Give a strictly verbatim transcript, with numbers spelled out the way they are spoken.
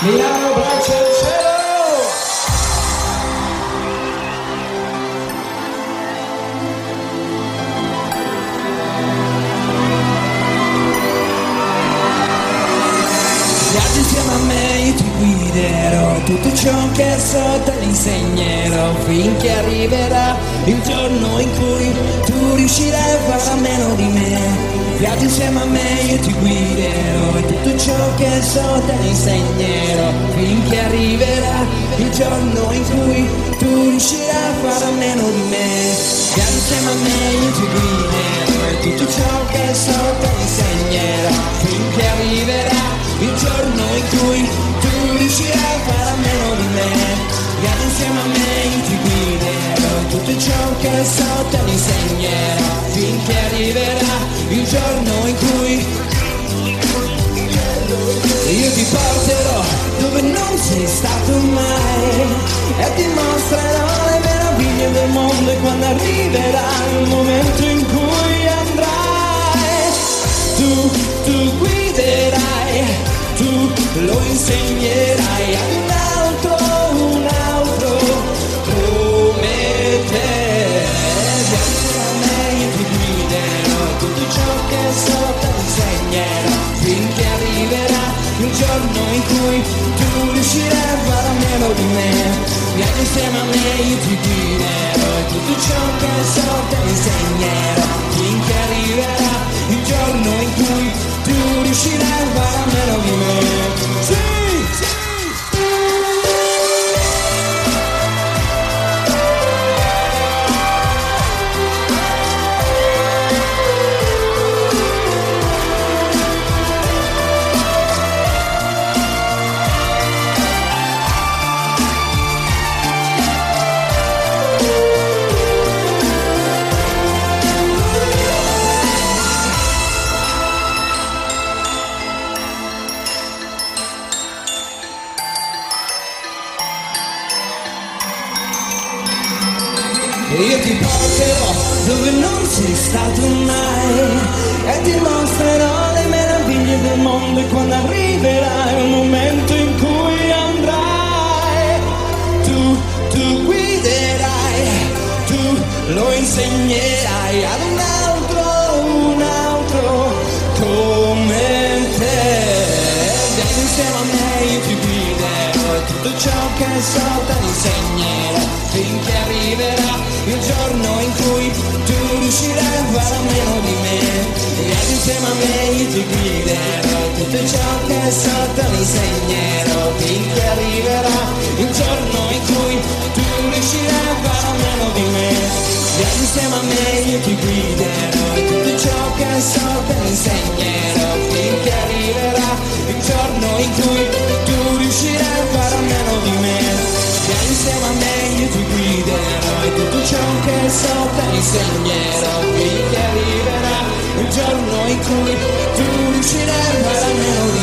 Milano, braccia al cielo! Viaggi insieme a me, io ti guiderò, tutto ciò che so te l'insegnerò, finché arriverà il giorno in cui tu riuscirai a fare a meno di me. Viaggi insieme a me, io ti guiderò, e tutto ciò che so te l'insegnerò, finché arriverà il giorno in cui tu riuscirai a fare a meno di me. Viaggi insieme a me, io ti guiderò, e tutto ciò che so te l'insegnerò, finché arriverà il giorno in cui tu riuscirai a fare a meno di me. Viaggi insieme a me, io ti guiderò, tutto ciò che so te lo insegnerò, finché arriverà il giorno in cui io ti porterò dove non sei stato mai e ti mostrerò le meraviglie del mondo, e quando arriverà il momento in cui andrai tu, tu guiderai, tu lo insegnerai a un altro, un altro come te. Viaggi a me, io ti guiderò, tutto ciò che so te lo insegnerò, finché arriverà il giorno in cui tu riuscirai a fare a meno di me. Viaggi insieme a me, io ti guiderò, tutto ciò che so te lo insegnerò, finché arriverà il giorno in cui tu riuscirai a fare a meno di me. Sì, sì. E io ti porterò dove non sei stato mai e ti mostrerò le meraviglie del mondo, e quando arriverà il momento in cui andrai tu, tu guiderai, tu lo insegnerai ad un altro, un altro come te. Vieni insieme a me, io ti guiderò, e tutto ciò che so te lo insegnerò, finché arriverà il giorno in cui tu riuscirai a fare a meno di me. Viaggi insieme a me, io ti guiderò, tutto ciò che so te lo insegnerò, finché arriverà il giorno in cui tu riuscirai a fare a meno di me. Viaggi insieme a me, io ti guiderò, tutto ciò che so te lo insegnerò, finché arriverà il giorno in cui tu riuscirai a fare a meno di me. Viaggi insieme a me, io ti guiderò, e tutto ciò che so te lo insegnerò, finché arriverà il giorno in cui tu riuscirai a fare a meno di me.